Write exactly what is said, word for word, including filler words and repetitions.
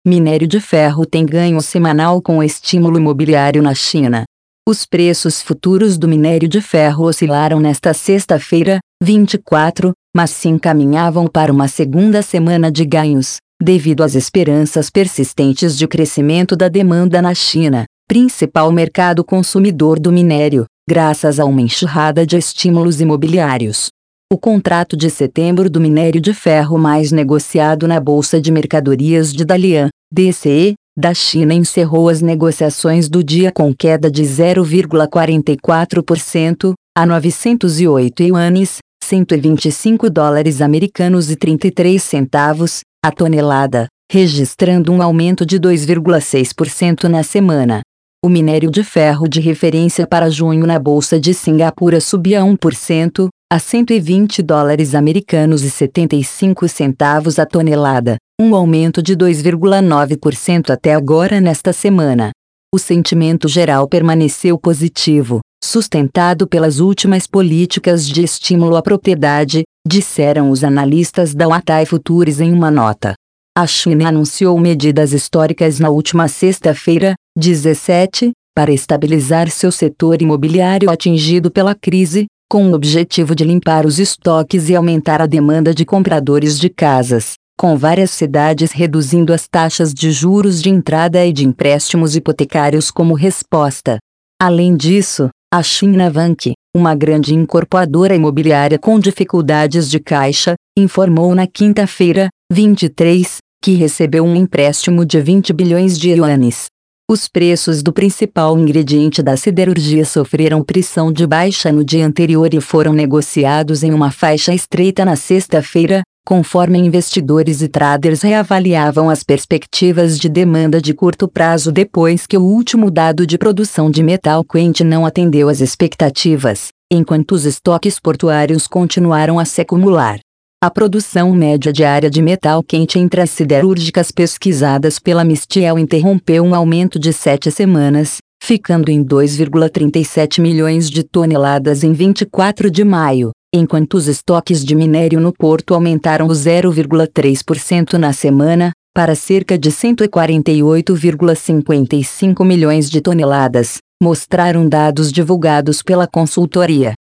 Minério de ferro tem ganho semanal com o estímulo imobiliário na China. Os preços futuros do minério de ferro oscilaram nesta sexta-feira, vinte e quatro, mas se encaminhavam para uma segunda semana de ganhos, devido às esperanças persistentes de crescimento da demanda na China, principal mercado consumidor do minério, graças a uma enxurrada de estímulos imobiliários. O contrato de setembro do minério de ferro mais negociado na Bolsa de Mercadorias de Dalian, D C E, da China encerrou as negociações do dia com queda de zero vírgula quarenta e quatro por cento, a novecentos e oito yuanes, cento e vinte e cinco dólares americanos e trinta e três centavos, a tonelada, registrando um aumento de dois vírgula seis por cento na semana. O minério de ferro de referência para junho na Bolsa de Singapura subia um por cento, a cento e vinte dólares americanos e setenta e cinco centavos a tonelada, um aumento de dois vírgula nove por cento até agora nesta semana. O sentimento geral permaneceu positivo, sustentado pelas últimas políticas de estímulo à propriedade, disseram os analistas da Huatai Futures em uma nota. A China anunciou medidas históricas na última sexta-feira, dezessete, para estabilizar seu setor imobiliário atingido pela crise, com o objetivo de limpar os estoques e aumentar a demanda de compradores de casas, com várias cidades reduzindo as taxas de juros de entrada e de empréstimos hipotecários como resposta. Além disso, a China Vanke, uma grande incorporadora imobiliária com dificuldades de caixa, informou na quinta-feira, vinte e três, que recebeu um empréstimo de vinte bilhões de yuanes. Os preços do principal ingrediente da siderurgia sofreram pressão de baixa no dia anterior e foram negociados em uma faixa estreita na sexta-feira, conforme investidores e traders reavaliavam as perspectivas de demanda de curto prazo depois que o último dado de produção de metal quente não atendeu às expectativas, enquanto os estoques portuários continuaram a se acumular. A produção média diária de metal quente entre as siderúrgicas pesquisadas pela Mistiel interrompeu um aumento de sete semanas, ficando em dois vírgula trinta e sete milhões de toneladas em vinte e quatro de maio, enquanto os estoques de minério no porto aumentaram zero vírgula três por cento na semana, para cerca de cento e quarenta e oito vírgula cinquenta e cinco milhões de toneladas, mostraram dados divulgados pela consultoria.